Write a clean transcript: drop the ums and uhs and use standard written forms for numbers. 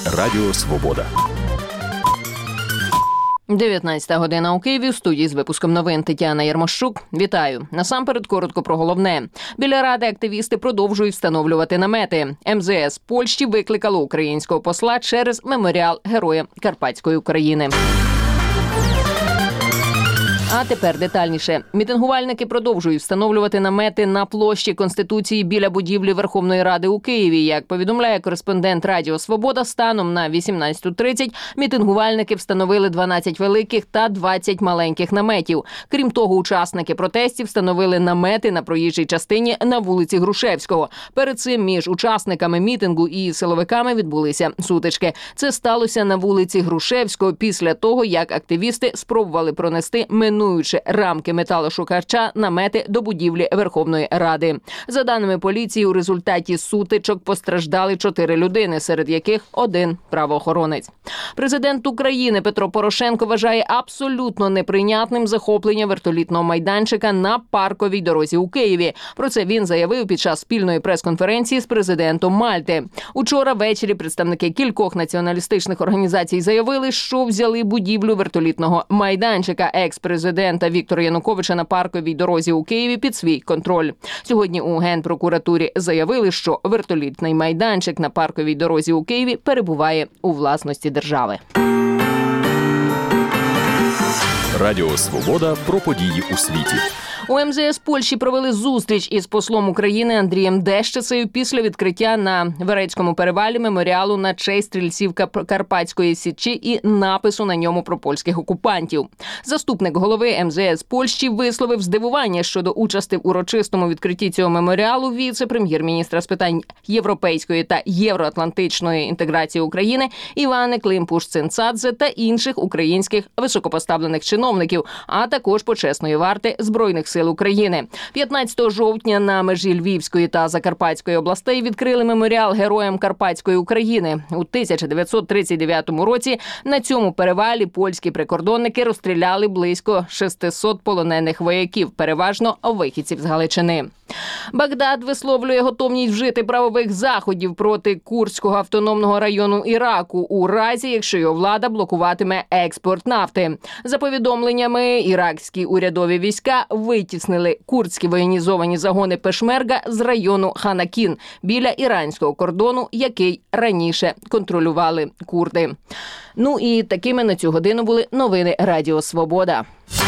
Радіо Свобода. 19 година у Києві. В студії з випуском новин Тетяна Ярмощук. Вітаю. Насамперед коротко про головне. Біля Ради активісти продовжують встановлювати намети. МЗС Польщі викликало українського посла через меморіал Героям Карпатської України. А тепер детальніше. Мітингувальники продовжують встановлювати намети на площі Конституції біля будівлі Верховної Ради у Києві. Як повідомляє кореспондент Радіо Свобода, станом на 18:30 мітингувальники встановили 12 великих та 20 маленьких наметів. Крім того, учасники протестів встановили намети на проїжджій частині на вулиці Грушевського. Перед цим між учасниками мітингу і силовиками відбулися сутички. Це сталося на вулиці Грушевського після того, як активісти спробували пронести минулі рамки металошукача намети до будівлі Верховної Ради. За даними поліції, у результаті сутичок постраждали 4 людини, серед яких один правоохоронець. Президент України Петро Порошенко вважає абсолютно неприйнятним захоплення вертолітного майданчика на Парковій дорозі у Києві. Про це він заявив під час спільної прес-конференції з президентом Мальти. Учора ввечері представники кількох націоналістичних організацій заявили, що взяли будівлю вертолітного майданчика екс-президента Віктора Януковича на Парковій дорозі у Києві під свій контроль. Сьогодні у Генпрокуратурі заявили, що вертолітний майданчик на Парковій дорозі у Києві перебуває у власності держави. Радіо Свобода про події у світі. У МЗС Польщі провели зустріч із послом України Андрієм Дещицею після відкриття на Верецькому перевалі меморіалу на честь стрільців Карпатської Січі і напису на ньому про польських окупантів. Заступник голови МЗС Польщі висловив здивування щодо участі в урочистому відкритті цього меморіалу віце-прем'єр-міністра з питань європейської та євроатлантичної інтеграції України Івани Климпуш-Цинцадзе та інших українських високопоставлених чиновників, а також почесної варти Збройних сил України. 15 жовтня на межі Львівської та Закарпатської областей відкрили меморіал Героям Карпатської України. У 1939 році на цьому перевалі польські прикордонники розстріляли близько 600 полонених вояків, переважно вихідців з Галичини. Багдад висловлює готовність вжити правових заходів проти Курдського автономного району Іраку у разі, якщо його влада блокуватиме експорт нафти. За повідомленнями, іракські урядові війська витіснили курдські воєнізовані загони Пешмерга з району Ханакін біля іранського кордону, який раніше контролювали курди. Ну і такими на цю годину були новини Радіо Свобода.